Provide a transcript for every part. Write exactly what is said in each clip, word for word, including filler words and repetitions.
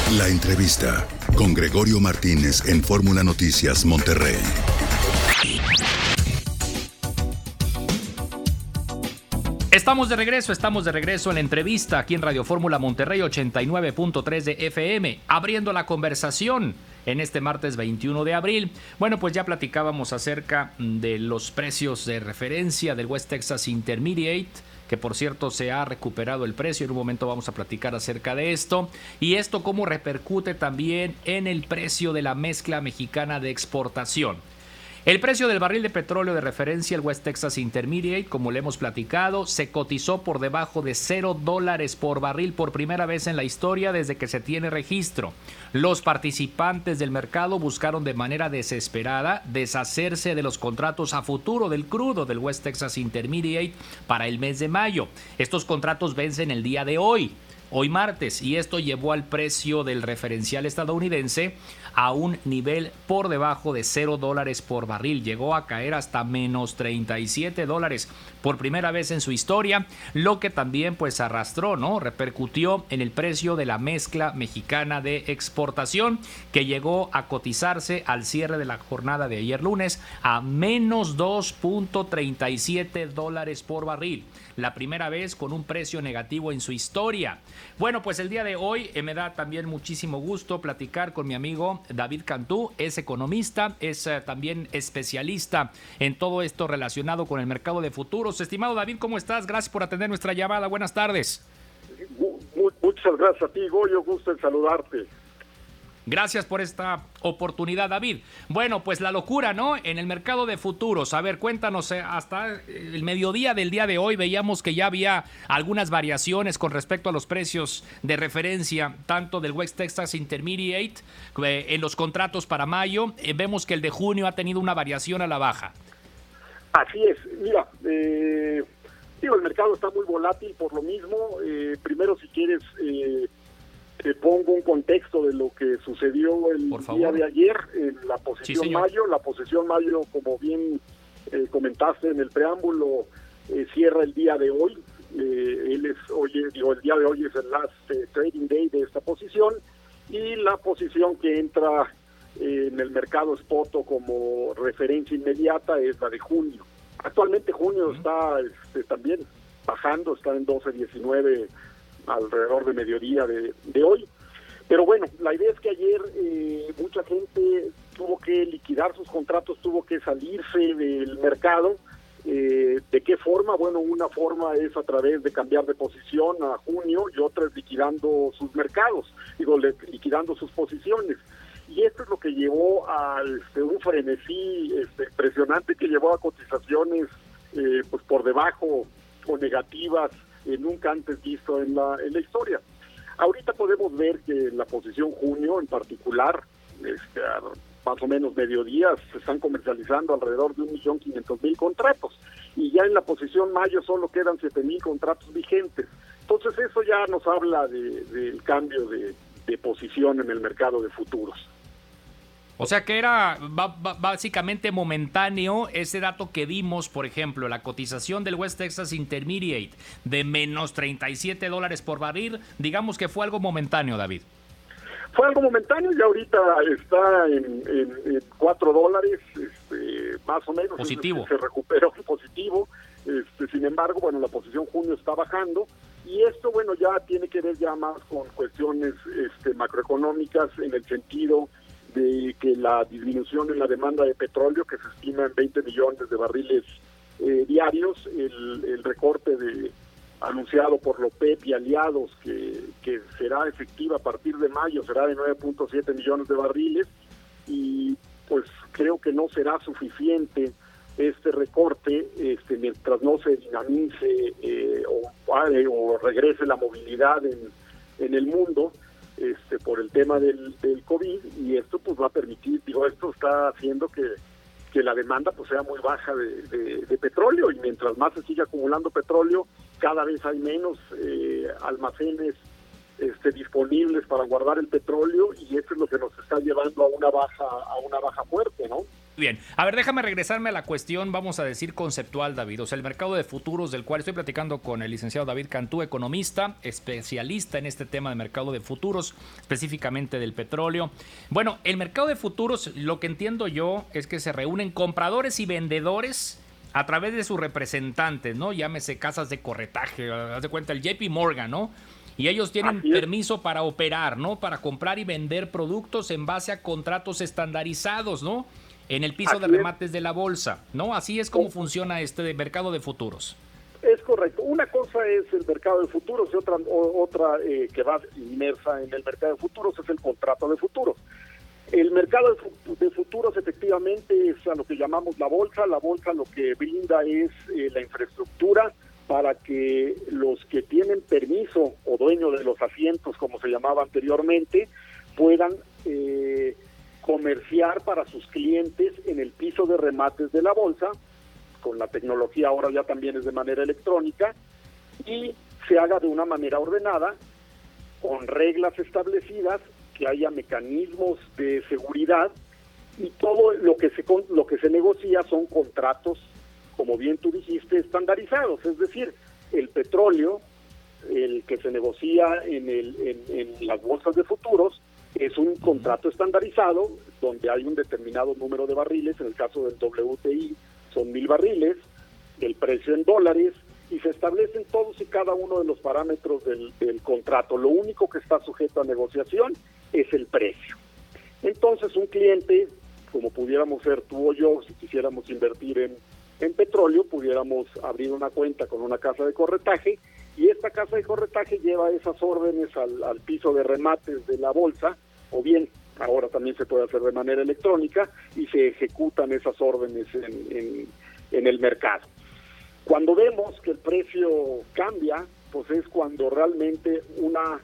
La entrevista con Gregorio Martínez en Fórmula Noticias Monterrey. Estamos de regreso, estamos de regreso en la entrevista aquí en Radio Fórmula Monterrey ochenta y nueve punto tres de F M, abriendo la conversación en este martes veintiuno de abril. Bueno, pues ya platicábamos acerca de los precios de referencia del West Texas Intermediate, que por cierto se ha recuperado el precio. En un momento vamos a platicar acerca de esto. Y esto cómo repercute también en el precio de la mezcla mexicana de exportación. El precio del barril de petróleo de referencia, el West Texas Intermediate, como le hemos platicado, se cotizó por debajo de cero dólares por barril por primera vez en la historia desde que se tiene registro. Los participantes del mercado buscaron de manera desesperada deshacerse de los contratos a futuro del crudo del West Texas Intermediate para el mes de mayo. Estos contratos vencen el día de hoy. Hoy martes, y esto llevó al precio del referencial estadounidense a un nivel por debajo de cero dólares por barril. Llegó a caer hasta menos treinta y siete dólares por primera vez en su historia, lo que también pues arrastró, ¿no? Repercutió en el precio de la mezcla mexicana de exportación, que llegó a cotizarse al cierre de la jornada de ayer lunes a menos dos punto treinta y siete dólares por barril. La primera vez con un precio negativo en su historia. Bueno, pues el día de hoy eh, me da también muchísimo gusto platicar con mi amigo David Cantú. Es economista, es eh, también especialista en todo esto relacionado con el mercado de futuros. Estimado David, ¿cómo estás? Gracias por atender nuestra llamada. Buenas tardes. Muchas gracias a ti, Goyo. Gusto en saludarte. Gracias por esta oportunidad, David. Bueno, pues la locura, ¿no? En el mercado de futuros. A ver, cuéntanos, eh, hasta el mediodía del día de hoy veíamos que ya había algunas variaciones con respecto a los precios de referencia, tanto del West Texas Intermediate eh, en los contratos para mayo. Eh, vemos que el de junio ha tenido una variación a la baja. Así es. Mira, eh, digo, el mercado está muy volátil por lo mismo. Eh, primero, si quieres... Eh, Te pongo un contexto de lo que sucedió el día de ayer en la posición sí, mayo. La posición mayo, como bien eh, comentaste en el preámbulo, eh, cierra el día de hoy. Eh, él es, oye, digo, el día de hoy es el last eh, trading day de esta posición, y la posición que entra eh, en el mercado spot como referencia inmediata es la de junio. Actualmente junio uh-huh. está este, también bajando, está en doce diecinueve alrededor de mediodía de, de hoy. Pero bueno, la idea es que ayer eh, mucha gente tuvo que liquidar sus contratos, tuvo que salirse del mercado. Eh, ¿De qué forma? Bueno, una forma es a través de cambiar de posición a junio, y otra es liquidando sus mercados, digo, liquidando sus posiciones. Y esto es lo que llevó a este, un frenesí este, impresionante, que llevó a cotizaciones eh, pues por debajo o negativas Eh, nunca antes visto en la en la historia. Ahorita podemos ver que en la posición junio en particular, este, a más o menos mediodía, se están comercializando alrededor de un millón quinientos mil contratos, y ya en la posición mayo solo quedan siete mil contratos vigentes. Entonces eso ya nos habla de, del cambio de, de posición en el mercado de futuros. O sea que era básicamente momentáneo ese dato que vimos, por ejemplo, la cotización del West Texas Intermediate de menos treinta y siete dólares por barril, digamos que fue algo momentáneo, David. Fue algo momentáneo y ahorita está en, en, en cuatro dólares, este, más o menos. Positivo. Se recuperó positivo. Este, sin embargo, bueno, la posición junio está bajando, y esto, bueno, ya tiene que ver ya más con cuestiones este, macroeconómicas, en el sentido de que la disminución en la demanda de petróleo, que se estima en veinte millones de barriles eh, diarios, el, el recorte de anunciado por la OPEP y aliados, que, que será efectiva a partir de mayo, será de nueve punto siete millones de barriles, y pues creo que no será suficiente este recorte este, mientras no se dinamice eh, o, o regrese la movilidad en, en el mundo. Este, por el tema del, del COVID, y esto pues va a permitir, digo, esto está haciendo que, que la demanda pues sea muy baja de, de, de petróleo, y mientras más se sigue acumulando petróleo, cada vez hay menos eh, almacenes este, disponibles para guardar el petróleo, y esto es lo que nos está llevando a una baja a una baja fuerte, ¿no? Bien, a ver, déjame regresarme a la cuestión, vamos a decir, conceptual, David. O sea, el mercado de futuros del cual estoy platicando con el licenciado David Cantú, economista, especialista en este tema de mercado de futuros, específicamente del petróleo. Bueno, el mercado de futuros, lo que entiendo yo es que se reúnen compradores y vendedores a través de sus representantes, ¿no? Llámese casas de corretaje, haz de cuenta el J P Morgan, ¿no? Y ellos tienen permiso para operar, ¿no? Para comprar y vender productos en base a contratos estandarizados, ¿no? En el piso Así de remates es. de la bolsa, ¿no? Así es como funciona este mercado de futuros. Es correcto. Una cosa es el mercado de futuros y otra otra eh, que va inmersa en el mercado de futuros es el contrato de futuros. El mercado de futuros efectivamente es a lo que llamamos la bolsa. La bolsa lo que brinda es eh, la infraestructura para que los que tienen permiso o dueño de los asientos, como se llamaba anteriormente, puedan eh, comerciar para sus clientes en el piso de remates de la bolsa. Con la tecnología ahora ya también es de manera electrónica, y se haga de una manera ordenada, con reglas establecidas, que haya mecanismos de seguridad, y todo lo que se lo que se negocia son contratos, como bien tú dijiste, estandarizados. Es decir, el petróleo, el que se negocia en, el, en, en las bolsas de futuros, es un contrato estandarizado donde hay un determinado número de barriles. En el caso del W T I son mil barriles, el precio en dólares, y se establecen todos y cada uno de los parámetros del, del contrato. Lo único que está sujeto a negociación es el precio. Entonces, un cliente, como pudiéramos ser tú o yo, si quisiéramos invertir en, en petróleo, pudiéramos abrir una cuenta con una casa de corretaje, y esta casa de corretaje lleva esas órdenes al, al piso de remates de la bolsa, o bien ahora también se puede hacer de manera electrónica, y se ejecutan esas órdenes en, en, en el mercado. Cuando vemos que el precio cambia, pues es cuando realmente una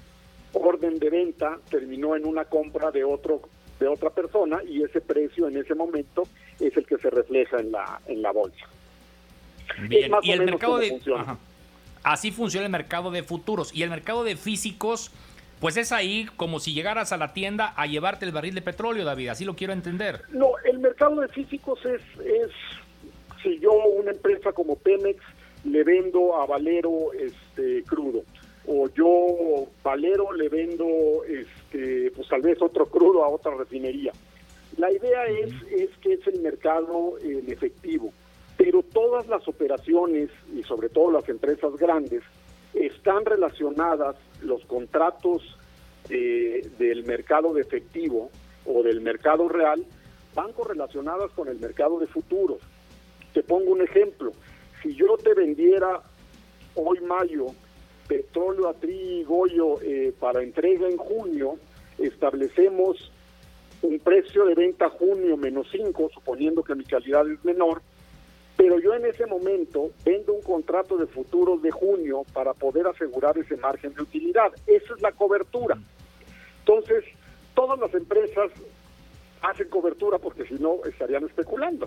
orden de venta terminó en una compra de otro de otra persona, y ese precio en ese momento es el que se refleja en la en la bolsa. Bien, es más y el mercado de funciona. Así funciona el mercado de futuros. Y el mercado de físicos, pues es ahí como si llegaras a la tienda a llevarte el barril de petróleo, David, así lo quiero entender. No, el mercado de físicos es, es si yo, una empresa como Pemex, le vendo a Valero este crudo, o yo, Valero, le vendo este pues tal vez otro crudo a otra refinería. La idea es, es que es el mercado en efectivo, pero todas las operaciones, y sobre todo las empresas grandes, están relacionadas, los contratos eh, del mercado de efectivo o del mercado real van correlacionadas con el mercado de futuros. Te pongo un ejemplo: si yo te vendiera hoy mayo petróleo a Trigoyo eh, para entrega en junio, establecemos un precio de venta junio menos cinco, suponiendo que mi calidad es menor, pero yo en ese momento vendo un contrato de futuros de junio para poder asegurar ese margen de utilidad. Esa es la cobertura. Entonces, todas las empresas hacen cobertura porque si no estarían especulando.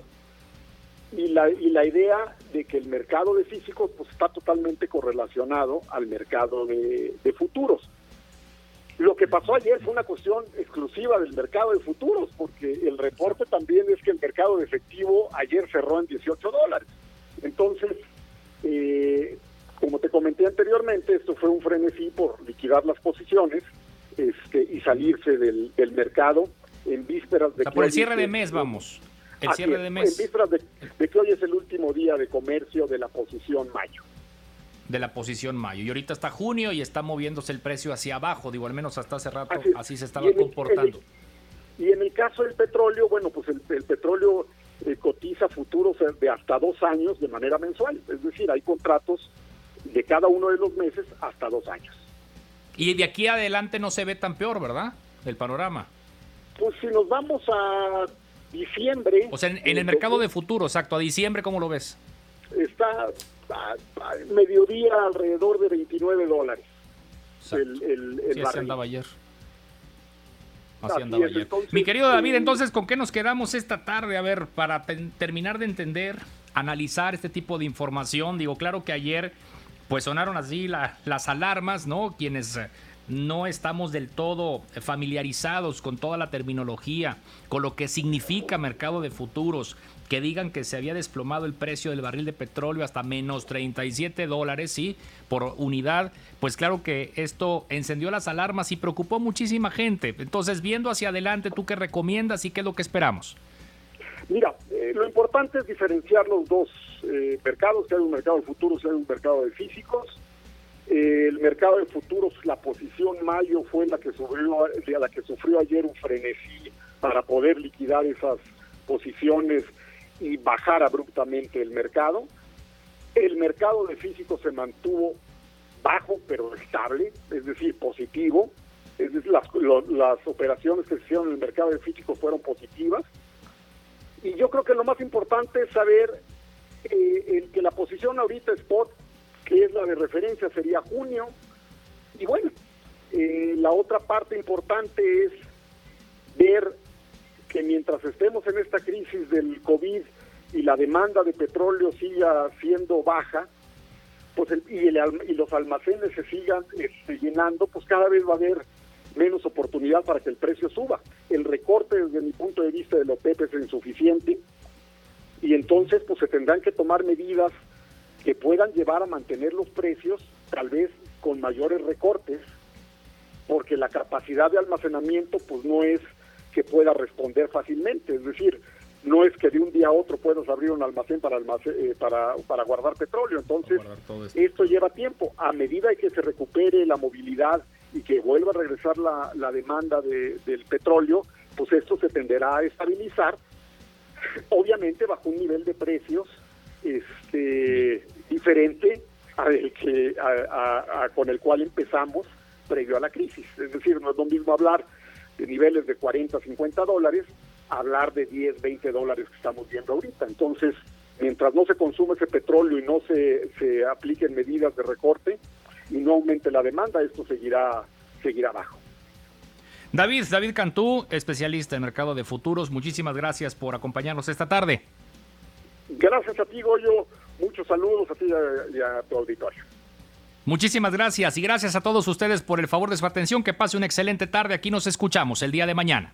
Y la, y la idea de que el mercado de físicos pues está totalmente correlacionado al mercado de, de futuros. Lo que pasó ayer fue una cuestión exclusiva del mercado de futuros, porque el reporte también es que el mercado de efectivo ayer cerró en dieciocho dólares. Entonces, eh, como te comenté anteriormente, esto fue un frenesí por liquidar las posiciones este, y salirse del, del mercado en vísperas de... O sea, por el cierre de mes, vamos. El cierre de mes. En vísperas de, de que hoy es el último día de comercio de la posición mayo. De la posición mayo. Y ahorita está junio y está moviéndose el precio hacia abajo, digo, al menos hasta hace rato así, así se estaba y comportando. El, y en el caso del petróleo, bueno, pues el, el petróleo eh, cotiza futuros de hasta dos años de manera mensual. Es decir, hay contratos de cada uno de los meses hasta dos años. Y de aquí adelante no se ve tan peor, ¿verdad? El panorama. Pues si nos vamos a diciembre... O sea, en, en el mercado de futuros, exacto, a diciembre, ¿cómo lo ves? Está... A, a mediodía alrededor de veintinueve dólares. El, el, el sí, así andaba ayer. Así así andaba es, ayer. entonces, Mi querido David, eh, entonces, ¿con qué nos quedamos esta tarde? A ver, para te- terminar de entender, analizar este tipo de información. Digo, claro que ayer pues sonaron así la, las alarmas, ¿no? Quienes no estamos del todo familiarizados con toda la terminología, con lo que significa mercado de futuros, que digan que se había desplomado el precio del barril de petróleo hasta menos treinta y siete dólares, sí, por unidad, pues claro que esto encendió las alarmas y preocupó muchísima gente. Entonces, viendo hacia adelante, ¿tú qué recomiendas y qué es lo que esperamos? Mira, eh, lo importante es diferenciar los dos eh, mercados, que hay un mercado de futuros y hay un mercado de físicos. Eh, el mercado de futuros, la posición mayo fue la que sufrió, la que sufrió ayer un frenesí para poder liquidar esas posiciones y bajar abruptamente el mercado. El mercado de físicos se mantuvo bajo pero estable, es decir, positivo. Es decir, las, lo, las operaciones que se hicieron en el mercado de físicos fueron positivas. Y yo creo que lo más importante es saber eh, el que la posición ahorita spot, que es la de referencia, sería junio. Y bueno, eh, la otra parte importante es ver que mientras estemos en esta crisis del COVID y la demanda de petróleo siga siendo baja, pues el, y, el, y los almacenes se sigan este, llenando, pues cada vez va a haber menos oportunidad para que el precio suba. El recorte desde mi punto de vista de la OPEP es insuficiente y entonces pues se tendrán que tomar medidas que puedan llevar a mantener los precios, tal vez con mayores recortes, porque la capacidad de almacenamiento pues no es que pueda responder fácilmente, es decir, no es que de un día a otro puedas abrir un almacén para almacén, eh, para, para guardar petróleo, entonces guardar esto. esto lleva tiempo. A medida que se recupere la movilidad y que vuelva a regresar la, la demanda de, del petróleo, pues esto se tenderá a estabilizar, obviamente bajo un nivel de precios este diferente al que a, a, a, con el cual empezamos previo a la crisis. Es decir, no es lo mismo hablar de niveles de cuarenta, cincuenta dólares, hablar de diez, veinte dólares que estamos viendo ahorita. Entonces, mientras no se consuma ese petróleo y no se, se apliquen medidas de recorte y no aumente la demanda, esto seguirá, seguirá bajo. David, David Cantú, especialista en mercado de futuros, muchísimas gracias por acompañarnos esta tarde. Gracias a ti, Goyo. Muchos saludos a ti y a, a tu auditorio. Muchísimas gracias y gracias a todos ustedes por el favor de su atención. Que pase una excelente tarde. Aquí nos escuchamos el día de mañana.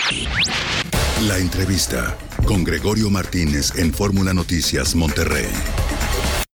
La entrevista con Gregorio Martínez en Fórmula Noticias Monterrey.